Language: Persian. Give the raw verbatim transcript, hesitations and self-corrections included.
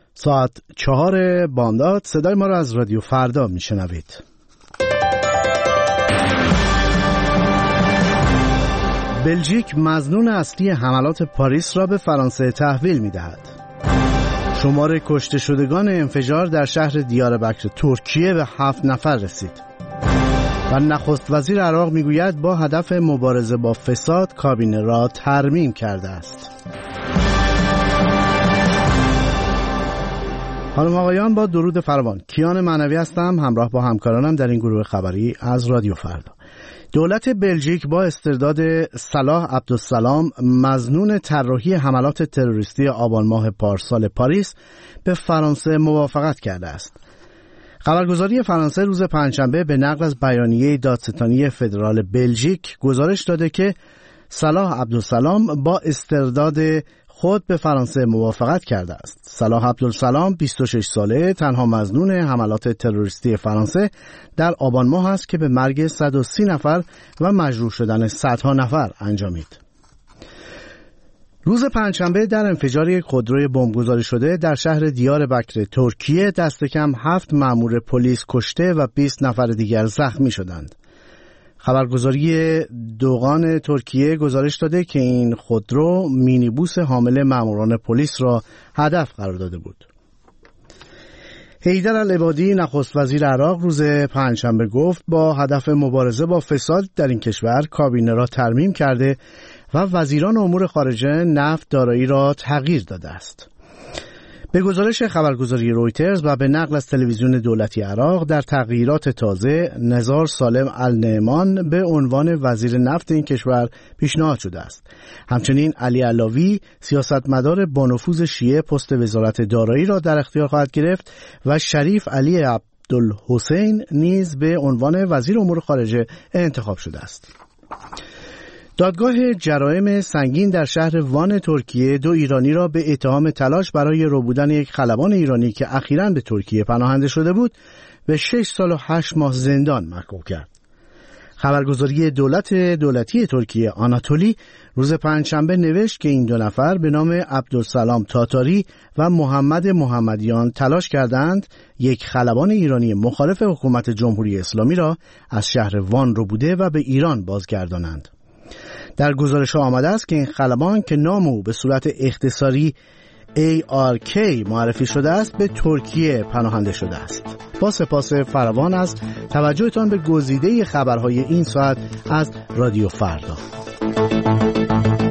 ساعت چهار بامداد صدای ما را از رادیو فردا میشنوید. بلژیک مظنون اصلی حملات پاریس را به فرانسه تحویل می‌دهد. شمار کشته شدگان انفجار در شهر دیاربکر ترکیه به هفت نفر رسید. و نخست وزیر عراق میگوید با هدف مبارزه با فساد کابینه را ترمیم کرده است. خانم آقایان، با درود فراوان، کیان معنوی هستم، همراه با همکارانم در این گروه خبری از رادیو فردا. دولت بلژیک با استرداد صلاح عبدالسلام مظنون طراحی حملات تروریستی آبان ماه پارسال پاریس به فرانسه موافقت کرده است. خبرگزاری فرانسه روز پنجشنبه به نقل از بیانیه دادستانی فدرال بلژیک گزارش داده که صلاح عبدالسلام با استرداد خود به فرانسه موافقت کرده است. صلاح عبدالسلام بیست و شش ساله تنها مظنون حملات تروریستی فرانسه در آبان ماه است که به مرگ صد و سی نفر و مجروح شدن صدها نفر انجامید. روز پنجشنبه در انفجار یک خودروی بمبگذاری شده در شهر دیاربکر ترکیه دست کم هفت مأمور پلیس کشته و بیست نفر دیگر زخمی شدند. خبرگزاری دوغان ترکیه گزارش داده که این خودرو مینیبوس حامل ماموران پلیس را هدف قرار داده بود. حیدر العبادی نخست وزیر عراق روز پنجشنبه گفت با هدف مبارزه با فساد در این کشور کابینه را ترمیم کرده و وزیران امور خارجه نفت دارایی را تغییر داده است. به گزارش خبرگزاری رویترز و به نقل از تلویزیون دولتی عراق، در تغییرات تازه نزار سالم النعمان به عنوان وزیر نفت این کشور پیشنهاد شده است. همچنین علی علاوی سیاستمدار با نفوذ شیعه پست وزارت دارایی را در اختیار خواهد گرفت و شریف علی عبدالحسین نیز به عنوان وزیر امور خارجه انتخاب شده است. دادگاه جرایم سنگین در شهر وان ترکیه دو ایرانی را به اتهام تلاش برای ربودن یک خلبان ایرانی که اخیراً به ترکیه پناهنده شده بود به شش سال و هشت ماه زندان محکوم کرد. خبرگزاری دولت دولتی ترکیه آناتولی روز پنجشنبه نوشت که این دو نفر به نام عبدالسلام تاتاری و محمد محمدیان تلاش کردند یک خلبان ایرانی مخالف حکومت جمهوری اسلامی را از شهر وان ربوده و به ایران بازگردانند. در گزارش آمده است که این خلبان که نام او به صورت اختصاری ای آر کی معرفی شده است به ترکیه پناهنده شده است. با سپاس فراوان از توجهتان به گزیده خبرهای این ساعت از رادیو فردا.